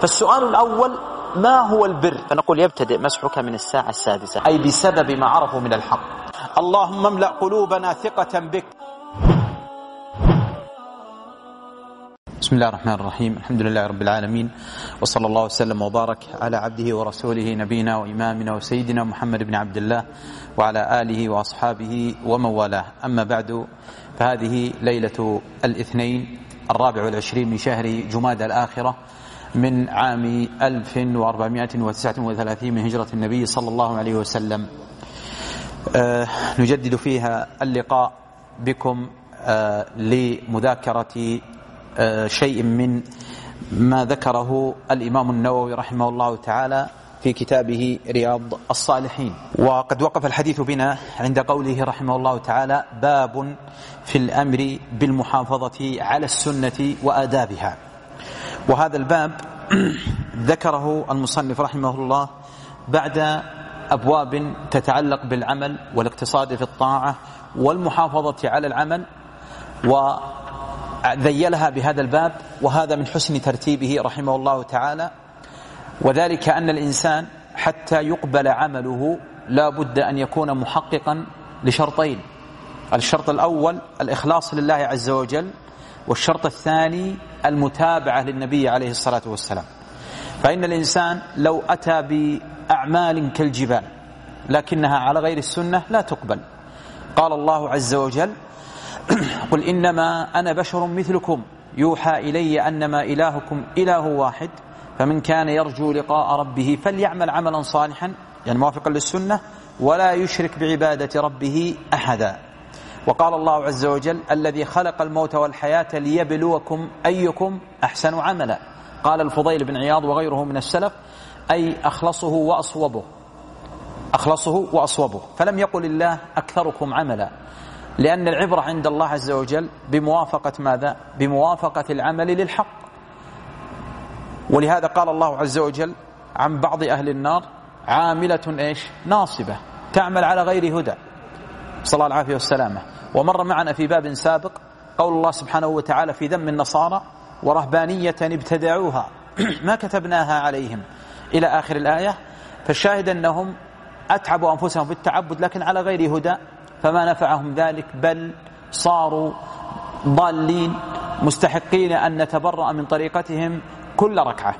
فالسؤال الأول: ما هو البر؟ فنقول: يبتدئ مسحك من الساعة 6، أي بسبب ما عرفوا من الحق. اللهم املأ قلوبنا ثقة بك. بسم الله الرحمن الرحيم. الحمد لله رب العالمين، وصلى الله وسلم وبارك على عبده ورسوله نبينا وإمامنا وسيدنا محمد بن عبد الله وعلى آله وأصحابه ومن والاه. أما بعد، فهذه ليلة الاثنين 24 من شهر جمادى الآخرة من عام 1439 من هجرة النبي صلى الله عليه وسلم. نجدد فيها اللقاء بكم لمذاكرة شيء من ما ذكره الإمام النووي رحمه الله تعالى في كتابه رياض الصالحين. وقد وقف الحديث بنا عند قوله رحمه الله تعالى: باب في الأمر بالمحافظة على السنة وآدابها. وهذا الباب ذكره المصنف رحمه الله بعد أبواب تتعلق بالعمل والاقتصاد في الطاعة والمحافظة على العمل، وذيلها بهذا الباب. وهذا من حسن ترتيبه رحمه الله تعالى، وذلك أن الإنسان حتى يقبل عمله لا بد أن يكون محققا لشرطين: الشرط الأول الإخلاص لله عز وجل، والشرط الثاني المتابعة للنبي عليه الصلاة والسلام. فإن الإنسان لو أتى بأعمال كالجبال لكنها على غير السنة لا تقبل. قال الله عز وجل: قل إنما أنا بشر مثلكم يوحى إلي أنما إلهكم إله واحد فمن كان يرجو لقاء ربه فليعمل عملا صالحا، يعني موافقا للسنة، ولا يشرك بعبادة ربه أحدا. وقال الله عز وجل: الذي خلق الموت والحياة ليبلوكم أيكم أحسن عملا. قال الفضيل بن عياض وغيره من السلف: أي أخلصه وأصوبه. فلم يقل الله أكثركم عملا، لأن العبرة عند الله عز وجل بموافقة ماذا؟ بموافقة العمل للحق. ولهذا قال الله عز وجل عن بعض أهل النار: عاملة ناصبة تعمل على غير هدى، صلى الله العافية والسلامة. ومر معنا في باب سابق قول الله سبحانه وتعالى في ذم النصارى: ورهبانية ابتدعوها ما كتبناها عليهم، إلى آخر الآية. فالشاهد أنهم أتعبوا أنفسهم في التعبد لكن على غير هدى، فما نفعهم ذلك، بل صاروا ضالين مستحقين أن نتبرأ من طريقتهم كل ركعة.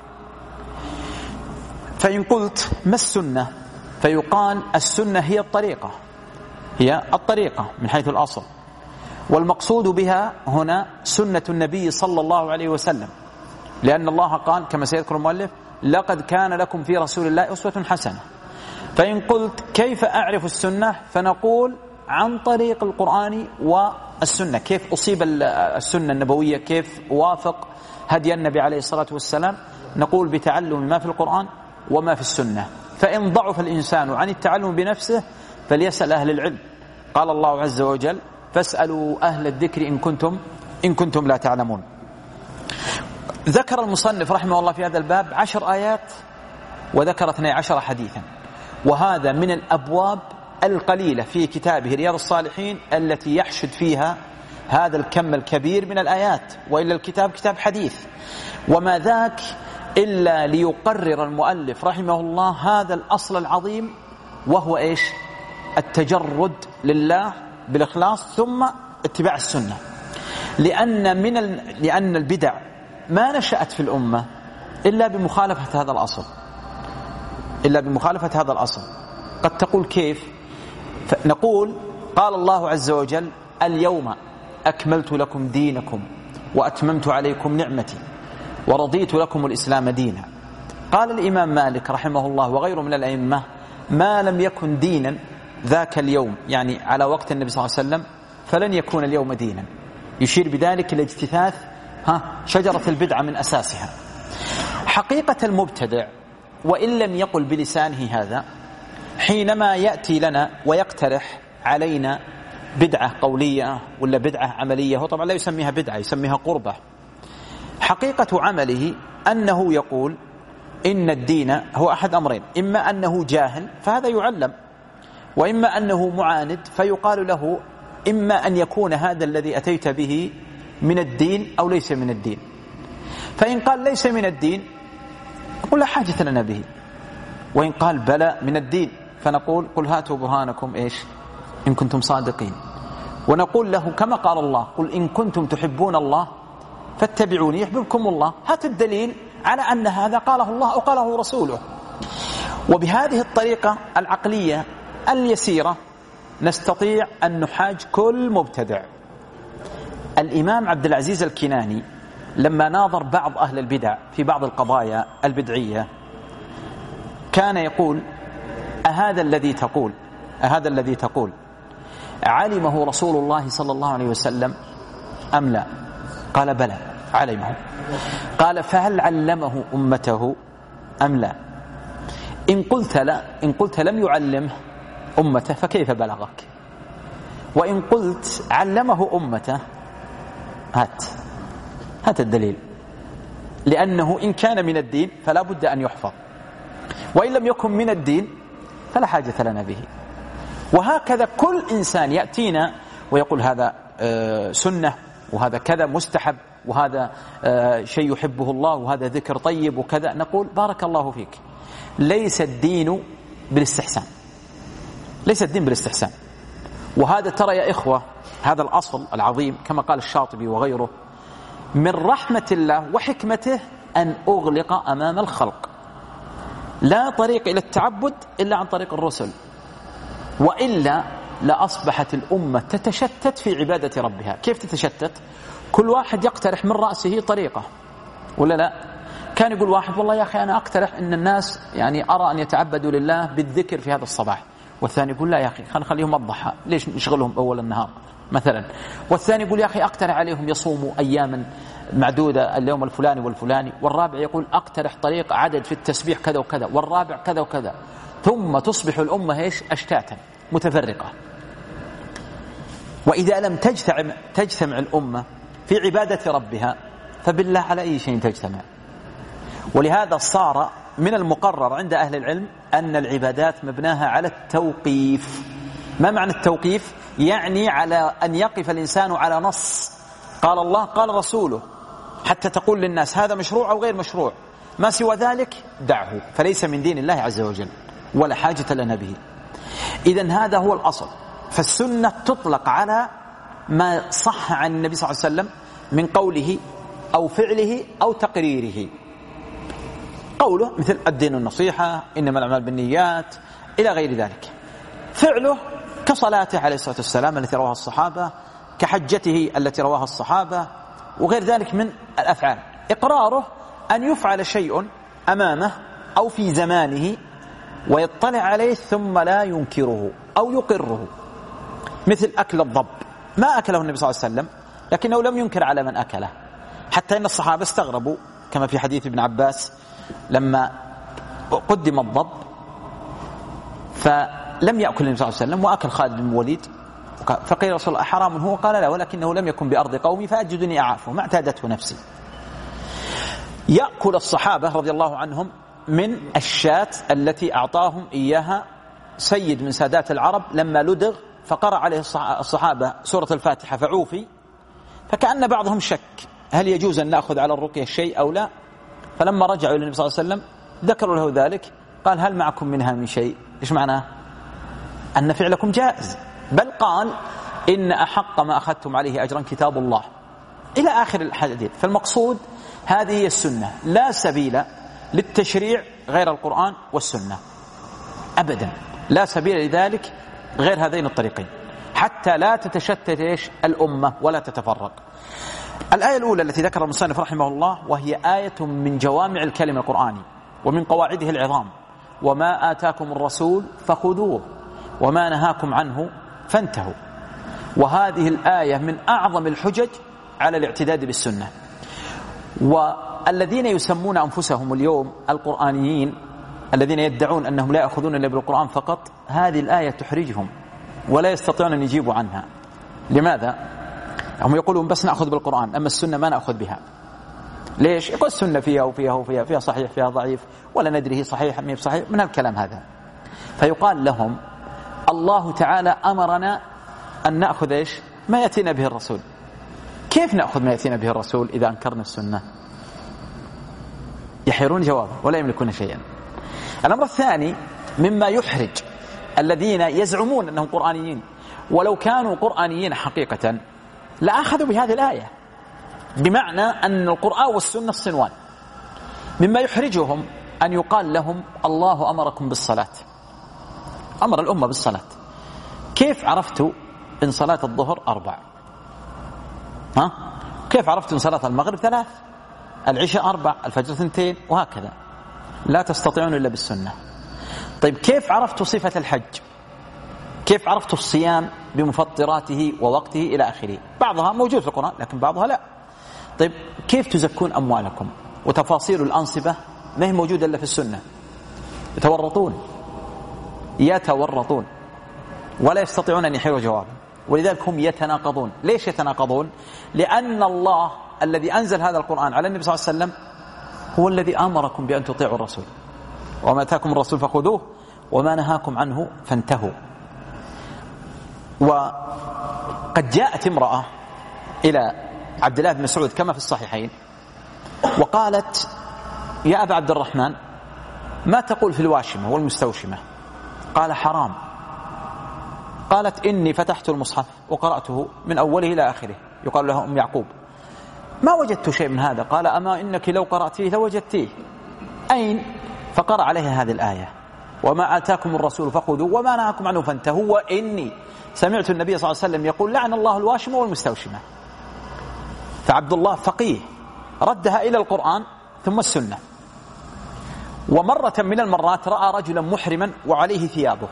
فإن قلت ما السنة؟ فيقال: السنة هي الطريقة من حيث الأصل، والمقصود بها هنا سنة النبي صلى الله عليه وسلم، لأن الله قال كما سيذكر المؤلف: لقد كان لكم في رسول الله أسوة حسنة. فإن قلت كيف أعرف السنة؟ فنقول: عن طريق القرآن والسنة. كيف أصيب السنة النبوية؟ كيف وافق هدي النبي عليه الصلاة والسلام؟ نقول: بتعلم ما في القرآن وما في السنة. فإن ضعف الإنسان عن التعلم بنفسه فليسأل أهل العلم. قال الله عز وجل: فاسألوا أهل الذكر إن كنتم لا تعلمون. ذكر المصنف رحمه الله في هذا الباب 10 آيات وذكر 12 حديثا، وهذا من الأبواب القليلة في كتابه رياض الصالحين التي يحشد فيها هذا الكم الكبير من الآيات، وإلا الكتاب كتاب حديث. وما ذاك إلا ليقرر المؤلف رحمه الله هذا الأصل العظيم، وهو التجرد لله بالإخلاص ثم اتباع السنة. لأن البدع ما نشأت في الأمة إلا بمخالفة هذا الأصل. قد تقول: كيف؟ نقول: قال الله عز وجل: اليوم أكملت لكم دينكم وأتممت عليكم نعمتي ورضيت لكم الإسلام دينا. قال الإمام مالك رحمه الله وغيره من الأئمة: ما لم يكن دينا ذاك اليوم، يعني على وقت النبي صلى الله عليه وسلم، فلن يكون اليوم دينا. يشير بذلك إلى اجتثاث شجرة البدعة من أساسها. حقيقة المبتدع، وإن لم يقل بلسانه هذا، حينما يأتي لنا ويقترح علينا بدعة قولية ولا بدعة عملية، هو طبعا لا يسميها بدعة، يسميها قربة. حقيقة عمله أنه يقول إن الدين هو أحد أمرين: إما أنه جاهل فهذا يعلم، وإما أنه معاند فيقال له: إما أن يكون هذا الذي أتيت به من الدين أو ليس من الدين. فإن قال ليس من الدين ولا حاجة لنا به. وإن قال بلى من الدين فنقول قل هاتوا برهانكم إيش إن كنتم صادقين، ونقول له كما قال الله قل إن كنتم تحبون الله فاتبعوني يحببكم الله. هات الدليل على أن هذا قاله الله أو قاله رسوله. وبهذه الطريقة العقلية اليسيرة نستطيع أن نحاج كل مبتدع. الإمام عبد العزيز الكناني لما ناظر بعض أهل البدع في بعض القضايا البدعية كان يقول أهذا الذي تقول علمه رسول الله صلى الله عليه وسلم أم لا؟ قال بلى علمه. قال فهل علمه أمته أم لا؟ إن قلت لا، إن قلت لم يعلمه أمته فكيف بلغك؟ وإن قلت علمه أمته هات الدليل، لأنه إن كان من الدين فلا بد أن يحفظ، وإن لم يكن من الدين فلا حاجة لنا به. وهكذا كل إنسان يأتينا ويقول هذا سنة وهذا كذا مستحب وهذا شيء يحبه الله وهذا ذكر طيب وكذا، نقول بارك الله فيك، ليس الدين بالاستحسان، ليس الدين بالاستحسان. وهذا ترى يا إخوة هذا الأصل العظيم كما قال الشاطبي وغيره من رحمة الله وحكمته أن أغلق أمام الخلق، لا طريق إلى التعبد إلا عن طريق الرسل، وإلا لأصبحت الأمة تتشتت في عبادة ربها. كيف تتشتت؟ كل واحد يقترح من رأسه طريقة ولا لا؟ كان يقول واحد والله يا أخي أنا أقترح أن الناس يعني أرى أن يتعبدوا لله بالذكر في هذا الصباح، والثاني يقول لا يا أخي خليهم الضحى، ليش نشغلهم أول النهار مثلا. والثاني يقول يا أخي أقترح عليهم يصوموا أياما معدودة اليوم الفلاني والفلاني، والرابع يقول أقترح طريق عدد في التسبيح كذا وكذا، والرابع كذا وكذا، ثم تصبح الأمة أشتاتا متفرقة. وإذا لم تجتمع الأمة في عبادة ربها فبالله على أي شيء تجتمع. ولهذا صار من المقرر عند أهل العلم أن العبادات مبناها على التوقيف. ما معنى التوقيف؟ يعني على أن يقف الإنسان على نص قال الله قال رسوله حتى تقول للناس هذا مشروع أو غير مشروع، ما سوى ذلك دعه فليس من دين الله عز وجل ولا حاجة لنا به. إذن هذا هو الأصل. فالسنة تطلق على ما صح عن النبي صلى الله عليه وسلم من قوله أو فعله أو تقريره. قوله مثل الدين النصيحة، إنما الأعمال بالنيات، إلى غير ذلك. فعله كصلاته عليه الصلاة والسلام التي رواها الصحابة، كحجته التي رواها الصحابة، وغير ذلك من الأفعال. إقراره أن يفعل شيء أمامه أو في زمانه ويطلع عليه ثم لا ينكره أو يقره، مثل أكل الضب، ما أكله النبي صلى الله عليه وسلم لكنه لم ينكر على من أكله، حتى إن الصحابة استغربوا كما في حديث ابن عباس لما قدم الضب فلم يأكل النبي صلى الله عليه وسلم وأكل خالد بن الوليد، فقيل رسول الله حرام هو؟ قال لا، ولكنه لم يكن بأرض قومي فأجدني أعافه، ما اعتادته نفسي. يأكل الصحابة رضي الله عنهم من الشاة التي أعطاهم إياها سيد من سادات العرب لما لدغ فقرأ عليه الصحابة سورة الفاتحة فعوفي، فكأن بعضهم شك هل يجوز أن نأخذ على الرقية الشيء أو لا. فلما رجعوا إلى النبي صلى الله عليه وسلم ذكروا له ذلك، قال هل معكم منها من شيء؟ إيش معناه؟ أن فعلكم جائز، بل قال إن أحق ما أخذتم عليه أجرا كتاب الله إلى آخر الحديث. فالمقصود هذه هي السنة، لا سبيل للتشريع غير القرآن والسنة أبدا، لا سبيل لذلك غير هذين الطريقين، حتى لا تتشتت الأمة ولا تتفرق. الآية الأولى التي ذكر المصنف رحمه الله وهي آية من جوامع الكلم القرآني ومن قواعده العظام: وما آتاكم الرسول فخذوه وما نهاكم عنه فانتهوا. وهذه الآية من أعظم الحجج على الاعتداد بالسنة. والذين يسمون أنفسهم اليوم القرآنيين الذين يدعون أنهم لا يأخذون إلا بالقرآن فقط، هذه الآية تحرجهم ولا يستطيعون أن يجيبوا عنها. لماذا؟ هم يقولون بس نأخذ بالقرآن أما السنة ما نأخذ بها. ليش؟ يقول السنة فيها وفيها وفيها، فيها صحيح فيها ضعيف ولا ندري هي صحيح أم صحيح، من الكلام هذا. فيقال لهم الله تعالى أمرنا أن نأخذ إيش؟ ما يأتينا به الرسول. كيف نأخذ ما يأتينا به الرسول إذا أنكرنا السنة؟ يحيرون جوابا ولا يملكون شيئا. الأمر الثاني مما يحرج الذين يزعمون أنهم قرآنيين، ولو كانوا قرآنيين حقيقة لأخذوا بهذه الآية، بمعنى أن القرآن والسنة صنوان. مما يحرجهم أن يقال لهم الله أمركم بالصلاة، أمر الأمة بالصلاة، كيف عرفتوا إن صلاة الظهر 4؟ كيف عرفتوا إن صلاة المغرب 3، العشاء 4، الفجر 2، وهكذا؟ لا تستطيعون إلا بالسنة. طيب كيف عرفتوا صفة الحج؟ كيف عرفتوا الصيام بمفطراته ووقته إلى آخره؟ بعضها موجود في القرآن لكن بعضها لا. طيب كيف تزكون أموالكم؟ وتفاصيل الأنصبة ما هي موجودة إلا في السنة. يتورطون ولا يستطيعون أن يحيروا جوابا، ولذلك هم يتناقضون. ليش يتناقضون؟ لأن الله الذي أنزل هذا القرآن على النبي صلى الله عليه وسلم هو الذي أمركم بأن تطيعوا الرسول، وما أتاكم الرسول فخذوه وما نهاكم عنه فانتهوا. وقد جاءت امرأة إلى عبد الله بن مسعود كما في الصحيحين وقالت: يا أبا عبد الرحمن، ما تقول في الواشمة والمستوشمة؟ قال: حرام. قالت: إني فتحت المصحف وقرأته من أوله إلى آخره، يقال له أم يعقوب، ما وجدت شيء من هذا. قال: أما إنك لو قرأت فيه لوجدتيه. أين؟ فقرأ عليها هذه الآية: وما آتاكم الرسول فخذوا وما نهاكم عنه فانتهوا، وإني سمعت النبي صلى الله عليه وسلم يقول: لعن الله الواشمة والمستوشمة. فعبد الله فقيه ردها إلى القرآن ثم السنة. ومرة من المرات رأى رجلا محرما وعليه ثيابه،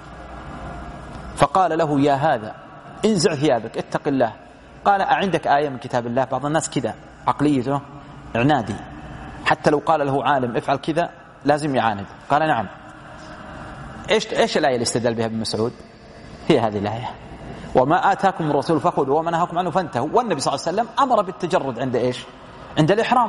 فقال له: يا هذا انزع ثيابك، اتق الله. قال: أعندك آية من كتاب الله؟ بعض الناس كذا عقليته عنادي، حتى لو قال له عالم افعل كذا لازم يعاند. قال: نعم. ايش الآية اللي استدل بها ابن مسعود؟ هي هذه الآية: وما آتاكم الرسول فخذوا وما نهاكم عنه فانتهوا. والنبي صلى الله عليه وسلم أمر بالتجرد عند ايش؟ عند الإحرام.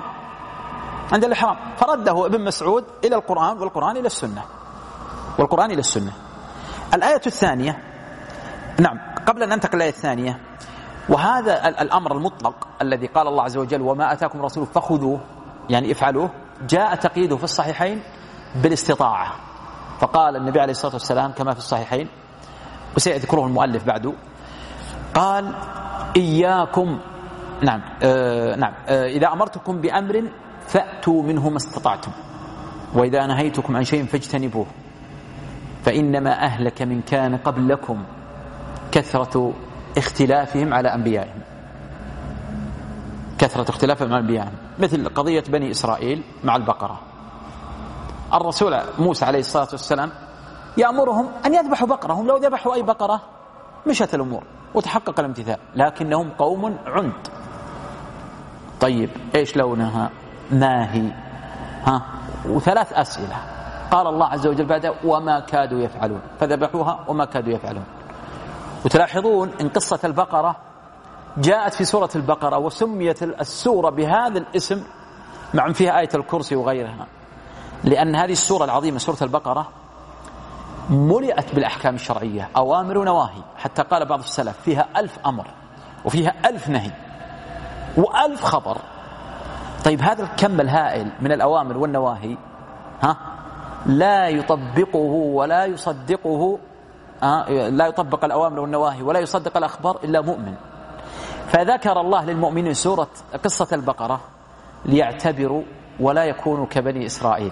فرده ابن مسعود إلى القرآن، والقرآن إلى السنة، والقرآن إلى السنة. الآية الثانية، نعم، قبل أن ننتقل الآية الثانية، وهذا الأمر المطلق الذي قال الله عز وجل: وما آتاكم الرسول فخذوه، يعني افعلوه، جاء تقييده في الصحيحين بالاستطاعة. فقال النبي عليه الصلاة والسلام كما في الصحيحين وسيذكره المؤلف بعده، قال: إياكم، إذا أمرتكم بأمر فأتوا منه ما استطعتم، وإذا نهيتكم عن شيء فاجتنبوه، فإنما أهلك من كان قبلكم كثرة اختلافهم على أنبيائهم. مثل قضية بني إسرائيل مع البقرة. الرسول موسى عليه الصلاة والسلام يأمرهم أن يذبحوا بقرة، هم لو ذبحوا أي بقرة مشت الأمور وتحقق الامتثال، لكنهم قوم عند. طيب إيش لونها؟ ما هي؟ وثلاث أسئلة. قال الله عز وجل بعد: وما كادوا يفعلون، فذبحوها وما كادوا يفعلون. وتلاحظون إن قصة البقرة جاءت في سورة البقرة وسميت السورة بهذا الاسم مع فيها آية الكرسي وغيرها، لأن هذه السورة العظيمة سورة البقرة ملئت بالأحكام الشرعية، أوامر ونواهي، حتى قال بعض السلف فيها 1000 أمر وفيها 1000 نهي و1000 خبر. طيب هذا الكم الهائل من الأوامر والنواهي لا يطبقه ولا يصدقه، لا يطبق الأوامر والنواهي ولا يصدق الأخبار إلا مؤمن. فذكر الله للمؤمنين سورة قصة البقرة ليعتبروا ولا يكونوا كبني إسرائيل.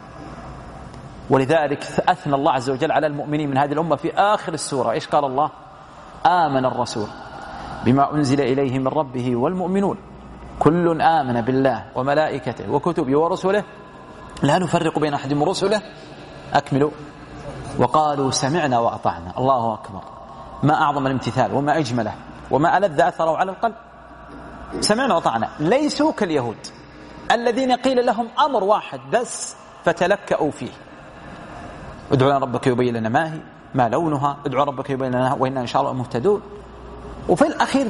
ولذلك أثنى الله عز وجل على المؤمنين من هذه الأمة في آخر السورة. إيش قال الله؟ آمن الرسول بما أنزل إليه من ربه والمؤمنون كل آمن بالله وملائكته وكتبه ورسله لا نفرق بين أحد من رسله أكملوا وقالوا سمعنا وأطعنا. الله أكبر، ما أعظم الامتثال وما أجمله وما ألذ أثره على القلب. سمعنا وأطعنا، ليسوا كاليهود الذين قيل لهم أمر واحد بس فتلكأوا فيه: ادعوا لنا ربك يبين لنا ما هي، ما لونها، ادعوا ربك يبين لنا وإنا إن شاء الله مهتدون. وفي الأخير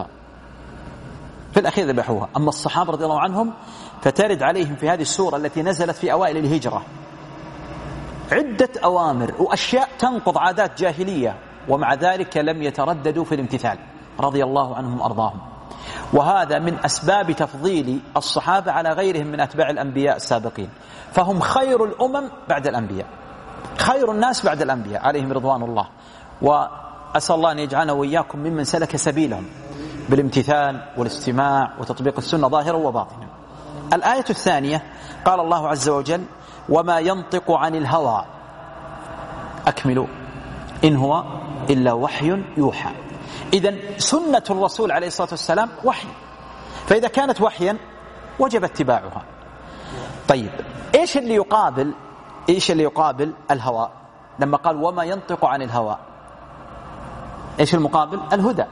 ذبحوها. أما الصحابة رضي الله عنهم فترد عليهم في هذه السورة التي نزلت في أوائل الهجرة عدة أوامر وأشياء تنقض عادات جاهلية، ومع ذلك لم يترددوا في الامتثال رضي الله عنهم وأرضاهم. وهذا من أسباب تفضيل الصحابة على غيرهم من أتباع الأنبياء السابقين، فهم خير الأمم بعد الأنبياء، خير الناس بعد الأنبياء عليهم رضوان الله. وأسأل الله أن يجعلنا وإياكم ممن سلك سبيلهم بالامتثال والاستماع وتطبيق السنة ظاهرا وباطنا. الآية الثانية قال الله عز وجل: وما ينطق عن الهوى، أكملوا، إن هو إلا وحي يوحى. إذن سنة الرسول عليه الصلاة والسلام وحي، فإذا كانت وحيا وجب اتباعها. طيب إيش اللي يقابل الهوى لما قال وما ينطق عن الهوى؟ إيش المقابل؟ الهدى.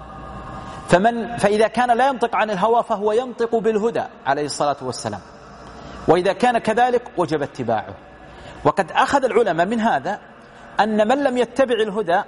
فإذا كان لا ينطق عن الهوى فهو ينطق بالهدى عليه الصلاة والسلام، وإذا كان كذلك وجب اتباعه. وقد أخذ العلماء من هذا أن من لم يتبع الهدى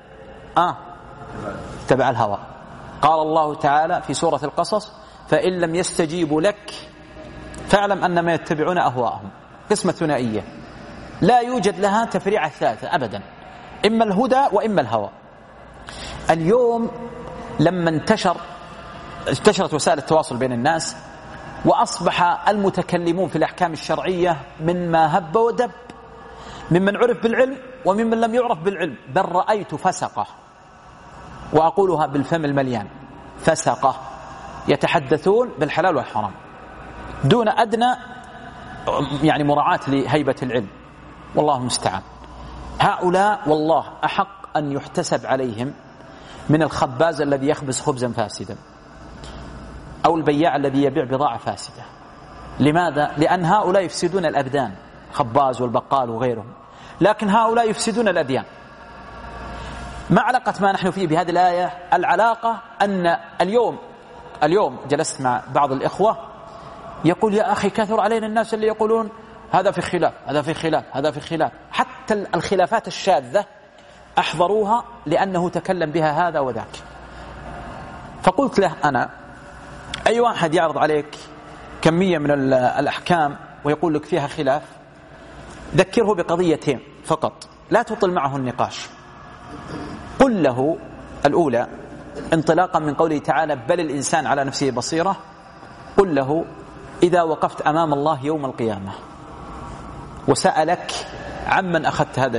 اتبع الهوى. قال الله تعالى في سورة القصص: فإن لم يستجيبوا لك فاعلم أنما يتبعون أهواءهم. قسمة ثنائية لا يوجد لها تفريع الثالثة أبدا، إما الهدى وإما الهوى. اليوم لما انتشرت وسائل التواصل بين الناس، وأصبح المتكلمون في الأحكام الشرعية مما هب ودب، ممن عرف بالعلم وممن لم يعرف بالعلم، بل رأيت فسقة، وأقولها بالفم المليان، فسقة يتحدثون بالحلال والحرام دون أدنى مراعاة لهيبة العلم، والله المستعان. هؤلاء والله أحق أن يحتسب عليهم من الخباز الذي يخبز خبزا فاسدا، أو البياع الذي يبيع بضاعة فاسدة. لماذا؟ لأن هؤلاء يفسدون الأبدان، خباز والبقال وغيرهم، لكن هؤلاء يفسدون الأديان. ما علاقة ما نحن فيه بهذه الآية؟ العلاقة أن اليوم جلست مع بعض الإخوة يقول: يا أخي كثر علينا الناس اللي يقولون هذا في خلاف، هذا في خلاف، هذا في خلاف. حتى الخلافات الشاذة أحضروها لأنه تكلم بها هذا وذاك. فقلت له أنا: أي واحد يعرض عليك كمية من الأحكام ويقول لك فيها خلاف، ذكره بقضيتين فقط، لا تطل معه النقاش. قل له الأولى انطلاقا من قوله تعالى: بل الإنسان على نفسه بصيرة. قل له: إذا وقفت أمام الله يوم القيامة وسألك عمن أخذت هذا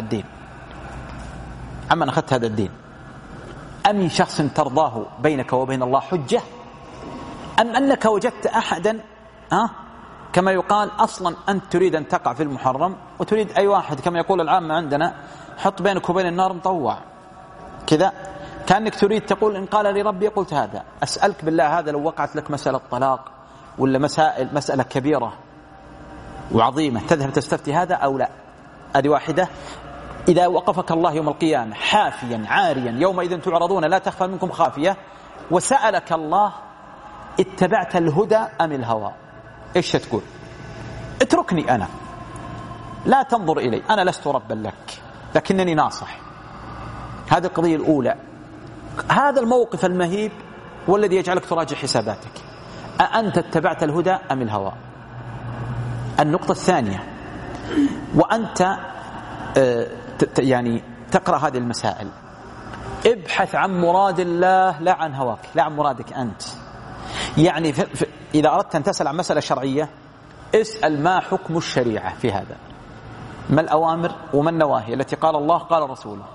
الدين، أم شخص ترضاه بينك وبين الله حجة، أم أنك وجدت أحدا كما يقال أصلا أنت تريد أن تقع في المحرم، وتريد أي واحد كما يقول العامة عندنا حط بينك وبين النار مطوع كذا، كأنك تريد تقول إن قال لي ربي قلت هذا. أسألك بالله، هذا لو وقعت لك مسألة طلاق ولا مسألة كبيرة وعظيمة، تذهب تستفتي هذا أو لا؟ هذه واحدة. إذا وقفك الله يوم القيامة حافيا عاريا يومئذ تعرضون لا تخفى منكم خافية، وسألك الله: اتبعت الهدى أم الهوى؟ إيش تقول؟ اتركني أنا، لا تنظر إلي، أنا لست ربا لك لكنني ناصح. هذه القضية الأولى. هذا الموقف المهيب والذي يجعلك تراجع حساباتك، أأنت اتبعت الهدى أم الهوى؟ النقطة الثانية، وأنت تقرأ هذه المسائل، ابحث عن مراد الله لا عن هواك، لا عن مرادك أنت. إذا أردت أن تسأل عن مسألة شرعية اسأل ما حكم الشريعة في هذا، ما الأوامر وما النواهي التي قال الله قال رسوله.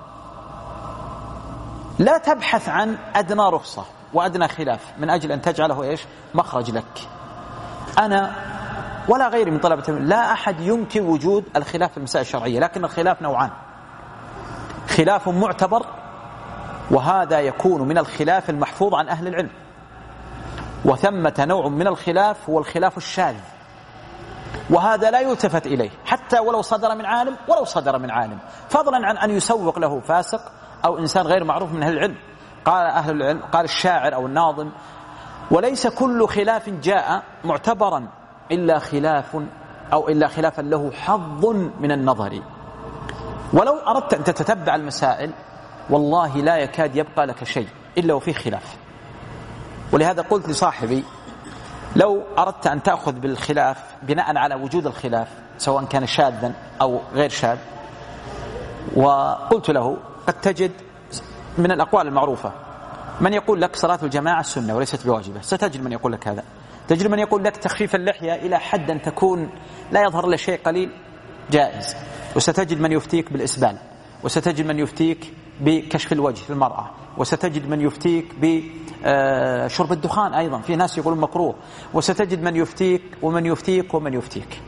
لا تبحث عن أدنى رخصة وأدنى خلاف من أجل أن تجعله مخرج لك. أنا ولا غيري من طلبة العلم لا أحد ينكر وجود الخلاف في المسائل الشرعية، لكن الخلاف نوعان: خلاف معتبر، وهذا يكون من الخلاف المحفوظ عن أهل العلم، وثمة نوع من الخلاف هو الخلاف الشاذ، وهذا لا يلتفت إليه حتى ولو صدر من عالم، فضلا عن أن يسوق له فاسق أو إنسان غير معروف من أهل العلم. قال أهل العلم، قال الشاعر أو الناظم: وليس كل خلاف جاء معتبرا إلا خلافا له حظ من النظر. ولو أردت أن تتتبع المسائل والله لا يكاد يبقى لك شيء إلا وفيه خلاف. ولهذا قلت لصاحبي: لو أردت أن تأخذ بالخلاف بناء على وجود الخلاف سواء كان شاذا أو غير شاذ، وقلت له: قد تجد من الأقوال المعروفة من يقول لك صلاة الجماعة السنة وليست بواجبة، ستجد من يقول لك هذا. تجد من يقول لك تخفيف اللحية إلى حد أن تكون لا يظهر إلا شيء قليل جائز، وستجد من يفتيك بالإسبال، وستجد من يفتيك بكشف الوجه للمرأة، وستجد من يفتيك بشرب الدخان أيضا، في ناس يقولون مكروه، وستجد من يفتيك ومن يفتيك ومن يفتيك.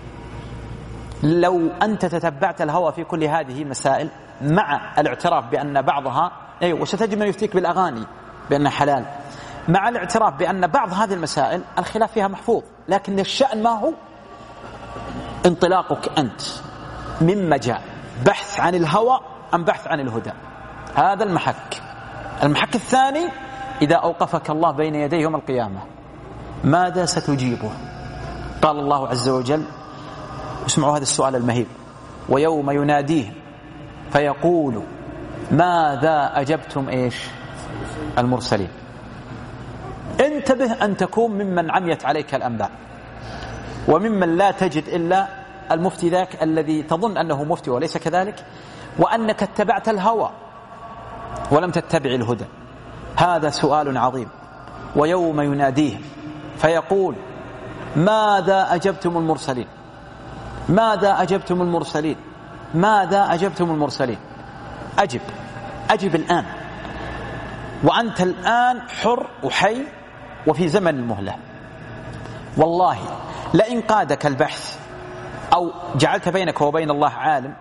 لو أنت تتبعت الهوى في كل هذه المسائل مع الاعتراف بأن بعضها وستجد من يفتيك بالأغاني بأنها حلال، مع الاعتراف بأن بعض هذه المسائل الخلاف فيها محفوظ، لكن الشأن ما هو؟ انطلاقك أنت مما جاء، بحث عن الهوى أم بحث عن الهدى. هذا المحك. المحك الثاني: إذا أوقفك الله بين يديه يوم القيامة ماذا ستجيبه؟ قال الله عز وجل، اسمعوا هذا السؤال المهيب: ويوم يناديهم فيقول ماذا أجبتم المرسلين. انتبه أن تكون ممن عميت عليك الأنباء، وممن لا تجد إلا المفتي ذاك الذي تظن أنه مفتي وليس كذلك، وأنك اتبعت الهوى ولم تتبع الهدى. هذا سؤال عظيم. ويوم يناديهم فيقول ماذا أجبتم المرسلين، ماذا أجبتم المرسلين، ماذا أجبتم المرسلين. أجب الآن، وأنت الآن حر وحي وفي زمن المهلة. والله لئن قادك البحث أو جعلت بينك وبين الله عالم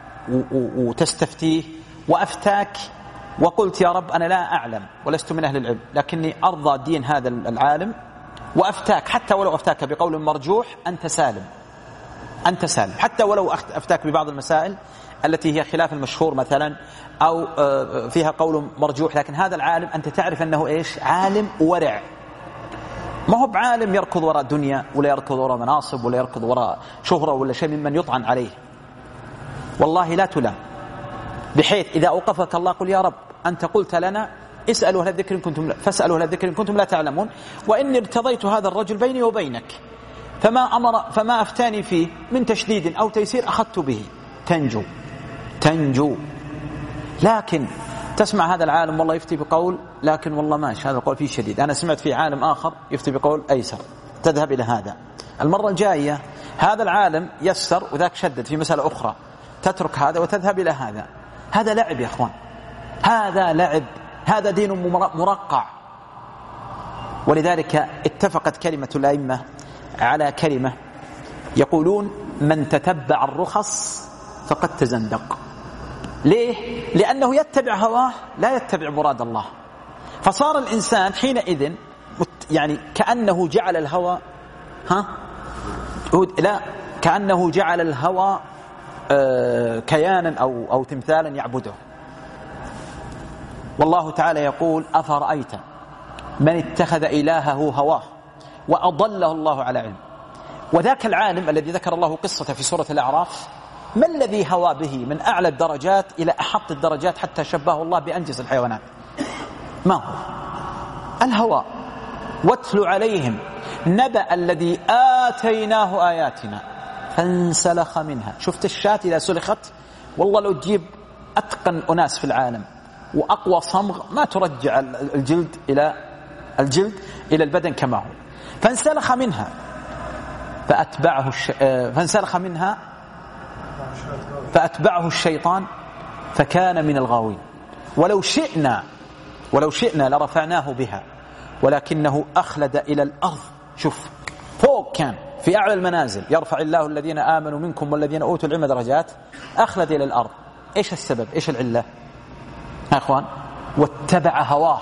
وتستفتيه وأفتاك وقلت يا رب أنا لا أعلم ولست من أهل العلم لكني أرضى دين هذا العالم، وأفتاك حتى ولو أفتاك بقول مرجوح، أنت سالم، أنت سالم. حتى ولو أفتاك ببعض المسائل التي هي خلاف المشهور مثلا أو فيها قول مرجوح، لكن هذا العالم أنت تعرف أنه عالم ورع، ما هو بعالم يركض وراء دنيا ولا يركض وراء مناصب ولا يركض وراء شهرة ولا شيء ممن يطعن عليه. والله لا تلام، بحيث إذا أوقفك الله قل يا رب أنت قلت لنا اسألوا أهل الذكر إن كنتم فاسألوا أهل الذكر إن كنتم لا تعلمون، وإني ارتضيت هذا الرجل بيني وبينك فما أفتاني فيه من تشديد أو تيسير أخذت به. تنجو. لكن تسمع هذا العالم والله يفتي بقول، لكن والله ماشي هذا القول فيه شديد، أنا سمعت في عالم آخر يفتي بقول أيسر، تذهب إلى هذا. المرة الجاية هذا العالم يسر وذاك شدد في مسألة أخرى، تترك هذا وتذهب إلى هذا. هذا لعب يا أخوان، هذا لعب، هذا دين مرقع. ولذلك اتفقت كلمة الأئمة على كلمة، يقولون من تتبع الرخص فقد تزندق. ليه؟ لأنه يتبع هواه لا يتبع مراد الله، فصار الإنسان حينئذ كأنه جعل الهوى كأنه جعل الهوى كيانا أو تمثالا يعبده. والله تعالى يقول أفرأيت من اتخذ إلهه هواه وأضله الله على علم. وذاك العالم الذي ذكر الله قصته في سورة الأعراف، ما الذي هوى به من أعلى الدرجات إلى أحط الدرجات حتى شبهه الله بأنجس الحيوانات؟ ما هو؟ الهوى. واتل عليهم نبأ الذي آتيناه آياتنا فانسلخ منها. شفت الشاة إذا سلخت، والله لو تجيب أتقن أناس في العالم وأقوى صمغ ما ترجع الجلد إلى البدن كما هو. فانسلخ منها فأتبعه الشيطان فكان من الغاوين. ولو شئنا لرفعناه بها ولكنه أخلد إلى الأرض. شوف فوق كان في أعلى المنازل، يرفع الله الذين آمنوا منكم والذين أوتوا العلم درجات، أخلد إلى الأرض. إيش السبب؟ إيش العلة يا أخوان؟ واتبع هواه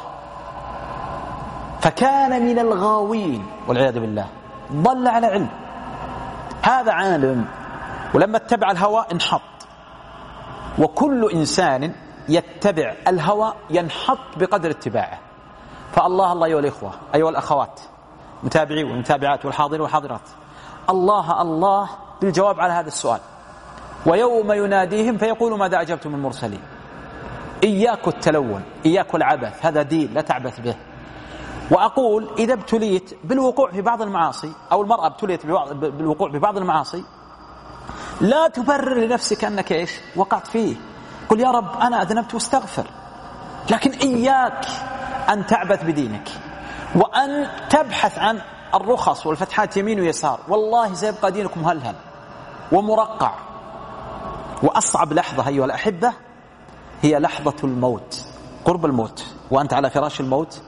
فكان من الغاوين والعياذ بالله، ضل على علم. هذا عالم، ولما اتبع الهوى انحط. وكل إنسان يتبع الهوى ينحط بقدر اتباعه. فالله أيها الإخوة أيها الأخوات، متابعي والمتابعات والحاضرين والحاضرات، الله بالجواب على هذا السؤال. ويوم يناديهم فيقول ماذا أجبتم المرسلين. إياك التلون، إياك العبث، هذا دين لا تعبث به. وأقول إذا ابتليت بالوقوع في بعض المعاصي، أو المرأة ابتليت بالوقوع في بعض المعاصي، لا تبرر لنفسك أنك وقعت فيه. قل يا رب أنا أذنبت واستغفر، لكن إياك أن تعبث بدينك وأن تبحث عن الرخص والفتحات يمين ويسار، والله سيبقى دينك مهلهل ومرقع. وأصعب لحظة أيها الأحبة هي لحظة الموت، قرب الموت وأنت على فراش الموت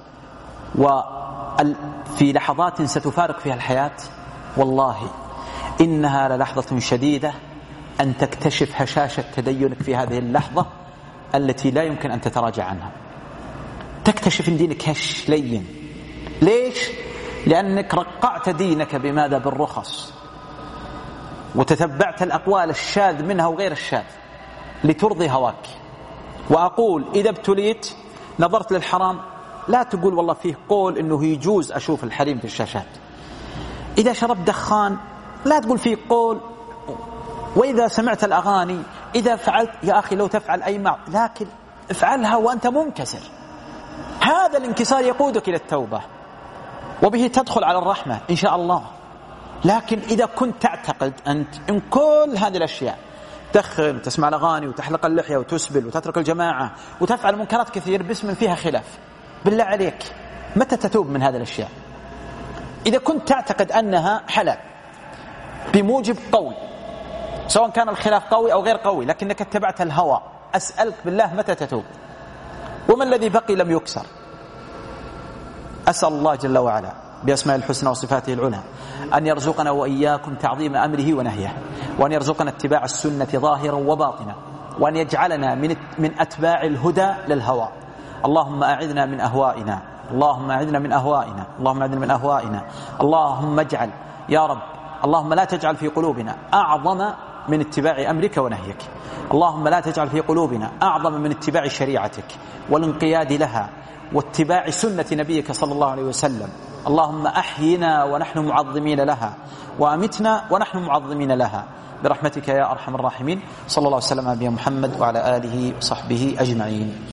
وفي لحظات ستفارق فيها الحياة. والله إنها للحظة شديدة أن تكتشف هشاشة تدينك في هذه اللحظة التي لا يمكن أن تتراجع عنها. تكتشف أن دينك هش لين. ليش؟ لأنك رقعت دينك بماذا؟ بالرخص، وتتبعت الأقوال الشاذ منها وغير الشاذ لترضي هواك. وأقول إذا ابتليت نظرت للحرام لا تقول والله فيه قول إنه يجوز أشوف الحريم في الشاشات. إذا شربت دخان لا تقول فيه قول. وإذا سمعت الأغاني إذا فعلت يا أخي لو تفعل أي لكن افعلها وأنت منكسر. هذا الانكسار يقودك إلى التوبة وبه تدخل على الرحمة إن شاء الله. لكن إذا كنت تعتقد أنت إن كل هذه الأشياء تدخن وتسمع الأغاني وتحلق اللحية وتسبل وتترك الجماعة وتفعل منكرات كثير باسم فيها خلاف، بالله عليك متى تتوب من هذه الأشياء؟ إذا كنت تعتقد أنها حلال بموجب قول، سواء كان الخلاف قوي أو غير قوي، لكنك اتبعت الهوى، أسألك بالله متى تتوب؟ وما الذي بقي لم يكسر؟ أسأل الله جل وعلا بأسماء الحسنى وصفاته العلى أن يرزقنا وإياكم تعظيم أمره ونهيه، وأن يرزقنا اتباع السنة ظاهرا وباطنا، وأن يجعلنا من أتباع الهدى للهوى. اللهم أعذنا من أهوائنا، اللهم أعذنا من أهوائنا، اللهم أعذنا من أهوائنا. اللهم اجعل يا رب، اللهم لا تجعل في قلوبنا أعظم من اتباع أمرك ونهيك. اللهم لا تجعل في قلوبنا أعظم من اتباع شريعتك والانقياد لها واتباع سنة نبيك صلى الله عليه وسلم. اللهم أحينا ونحن معظمين لها، وأمتنا ونحن معظمين لها، برحمتك يا أرحم الراحمين. صلى الله عليه وسلم على نبينا محمد وعلى آله وصحبه أجمعين.